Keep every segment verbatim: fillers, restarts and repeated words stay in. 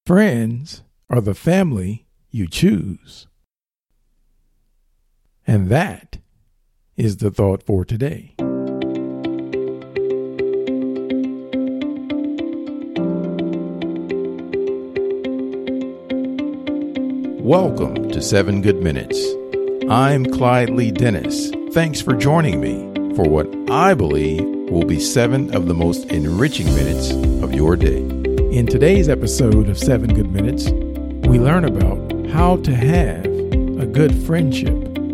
Friends are the family you choose. And that is the thought for today. Welcome to Seven Good Minutes. I'm Clyde Lee Dennis. Thanks for joining me for what I believe will be seven of the most enriching minutes of your day. In today's episode of Seven Good Minutes, we learn about how to have a good friendship.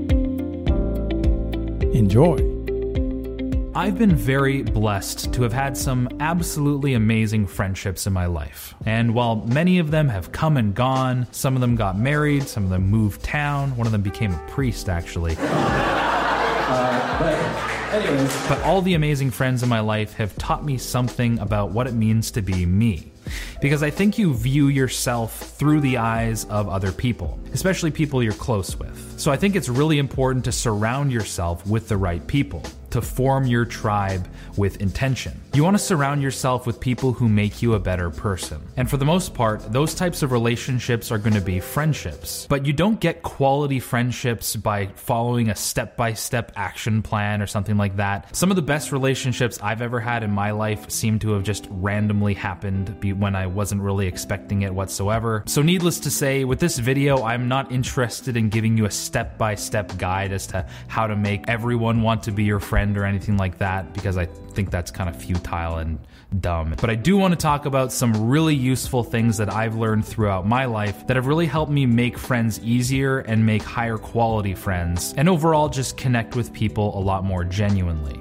Enjoy. I've been very blessed to have had some absolutely amazing friendships in my life. And while many of them have come and gone, some of them got married, some of them moved town, one of them became a priest, actually. uh, but anyways. But all the amazing friends in my life have taught me something about what it means to be me. Because I think you view yourself through the eyes of other people, especially people you're close with. So I think it's really important to surround yourself with the right people, to form your tribe with intention. You want to surround yourself with people who make you a better person. And for the most part, those types of relationships are going to be friendships. But you don't get quality friendships by following a step-by-step action plan or something like that. Some of the best relationships I've ever had in my life seem to have just randomly happened when I wasn't really expecting it whatsoever. So needless to say, with this video, I'm not interested in giving you a step-by-step guide as to how to make everyone want to be your friend or anything like that, because I think that's kind of futile and dumb. But I do want to talk about some really useful things that I've learned throughout my life that have really helped me make friends easier and make higher quality friends, and overall just connect with people a lot more genuinely.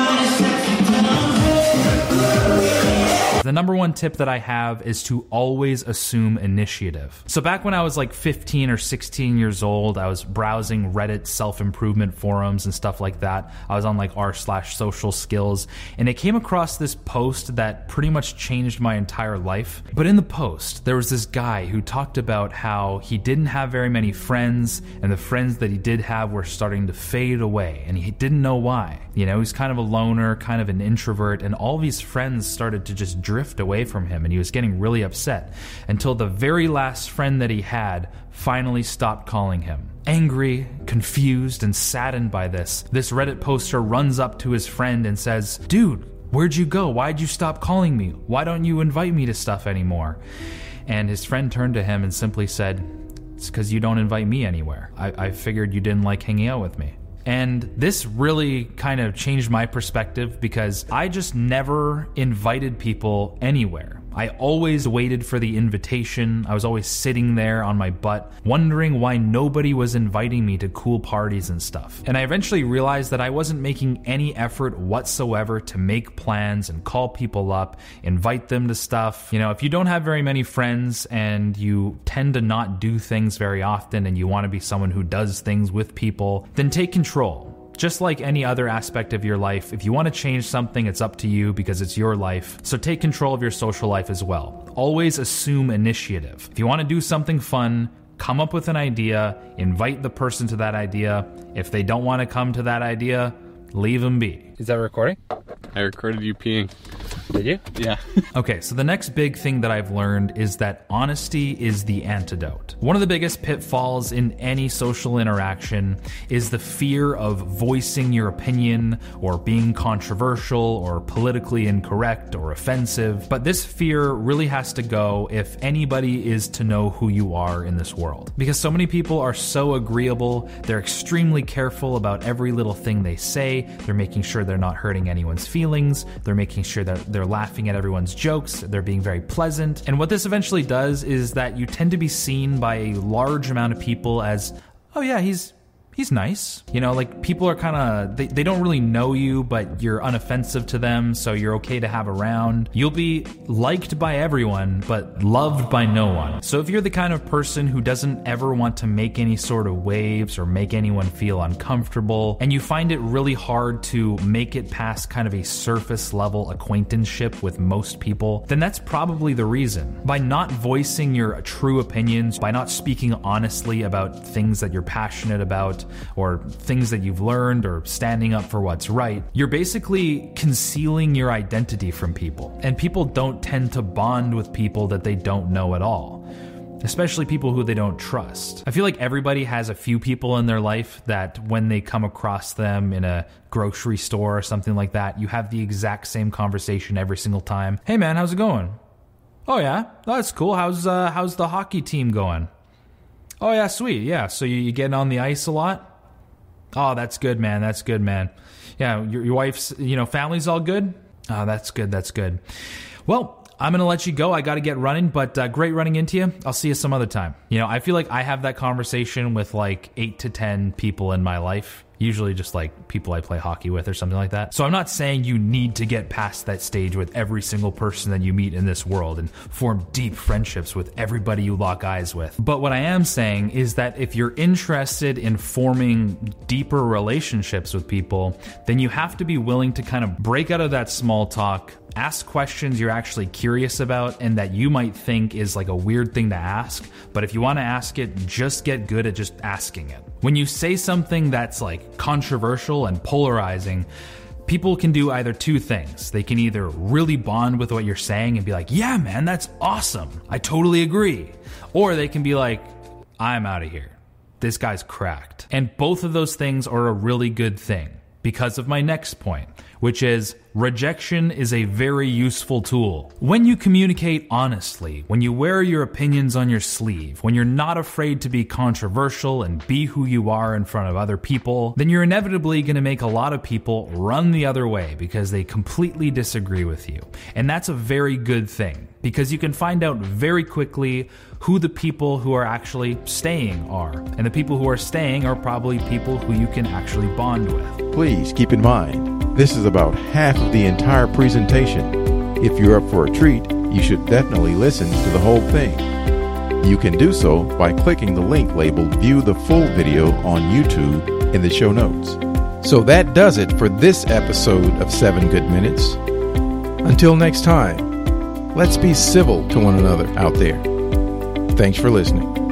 The number one tip that I have is to always assume initiative. So back when I was like fifteen or sixteen years old, I was browsing Reddit self-improvement forums and stuff like that. I was on like r slash social skills, and I came across this post that pretty much changed my entire life. But in the post, there was this guy who talked about how he didn't have very many friends, and the friends that he did have were starting to fade away, and he didn't know why. You know, he's kind of a loner, kind of an introvert, and all of his friends started to just drift away from him, and he was getting really upset until the very last friend that he had finally stopped calling him. Angry, confused, and saddened by this, this Reddit poster runs up to his friend and says, "Dude, where'd you go? Why'd you stop calling me? Why don't you invite me to stuff anymore?" And his friend turned to him and simply said, "It's because you don't invite me anywhere. I, I figured you didn't like hanging out with me." And this really kind of changed my perspective, because I just never invited people anywhere. I always waited for the invitation. I was always sitting there on my butt, wondering why nobody was inviting me to cool parties and stuff. And I eventually realized that I wasn't making any effort whatsoever to make plans and call people up, invite them to stuff. You know, if you don't have very many friends and you tend to not do things very often and you want to be someone who does things with people, then take control. Just like any other aspect of your life, if you want to change something, it's up to you because it's your life. So take control of your social life as well. Always assume initiative. If you want to do something fun, come up with an idea, invite the person to that idea. If they don't want to come to that idea, leave them be. Is that recording? I recorded you peeing. Did you? Yeah. Okay, so the next big thing that I've learned is that honesty is the antidote. One of the biggest pitfalls in any social interaction is the fear of voicing your opinion or being controversial or politically incorrect or offensive. But this fear really has to go if anybody is to know who you are in this world. Because so many people are so agreeable, they're extremely careful about every little thing they say, they're making sure they're not hurting anyone's feelings, they're making sure that they're laughing at everyone's jokes, they're being very pleasant. And what this eventually does is that you tend to be seen by a large amount of people as, oh yeah, he's he's nice. You know, like people are kind of, they, they don't really know you, but you're unoffensive to them, so you're okay to have around. You'll be liked by everyone, but loved by no one. So if you're the kind of person who doesn't ever want to make any sort of waves or make anyone feel uncomfortable, and you find it really hard to make it past kind of a surface level acquaintanceship with most people, then that's probably the reason. By not voicing your true opinions, by not speaking honestly about things that you're passionate about, about, or things that you've learned, or standing up for what's right, you're basically concealing your identity from people. And people don't tend to bond with people that they don't know at all, especially people who they don't trust. I feel like everybody has a few people in their life that when they come across them in a grocery store or something like that, you have the exact same conversation every single time. Hey man, how's it going? Oh yeah, oh, that's cool. How's uh, how's the hockey team going? Oh yeah, sweet. Yeah, so you, you getting on the ice a lot? Oh, that's good, man. That's good, man. Yeah, your, your wife's, you know, family's all good? Oh, that's good. That's good. Well, I'm going to let you go. I got to get running, but uh, great running into you. I'll see you some other time. You know, I feel like I have that conversation with like eight to ten people in my life. Usually just like people I play hockey with or something like that. So I'm not saying you need to get past that stage with every single person that you meet in this world and form deep friendships with everybody you lock eyes with. But what I am saying is that if you're interested in forming deeper relationships with people, then you have to be willing to kind of break out of that small talk, ask questions you're actually curious about and that you might think is like a weird thing to ask. But if you want to ask it, just get good at just asking it. When you say something that's like controversial and polarizing, people can do either two things. They can either really bond with what you're saying and be like, yeah, man, that's awesome. I totally agree. Or they can be like, I'm out of here. This guy's cracked. And both of those things are a really good thing because of my next point, which is rejection is a very useful tool. When you communicate honestly, when you wear your opinions on your sleeve, when you're not afraid to be controversial and be who you are in front of other people, then you're inevitably going to make a lot of people run the other way because they completely disagree with you. And that's a very good thing because you can find out very quickly who the people who are actually staying are. And the people who are staying are probably people who you can actually bond with. Please keep in mind, this is about half of the entire presentation. If you're up for a treat, you should definitely listen to the whole thing. You can do so by clicking the link labeled View the Full Video on YouTube in the show notes. So that does it for this episode of seven Good Minutes. Until next time, let's be civil to one another out there. Thanks for listening.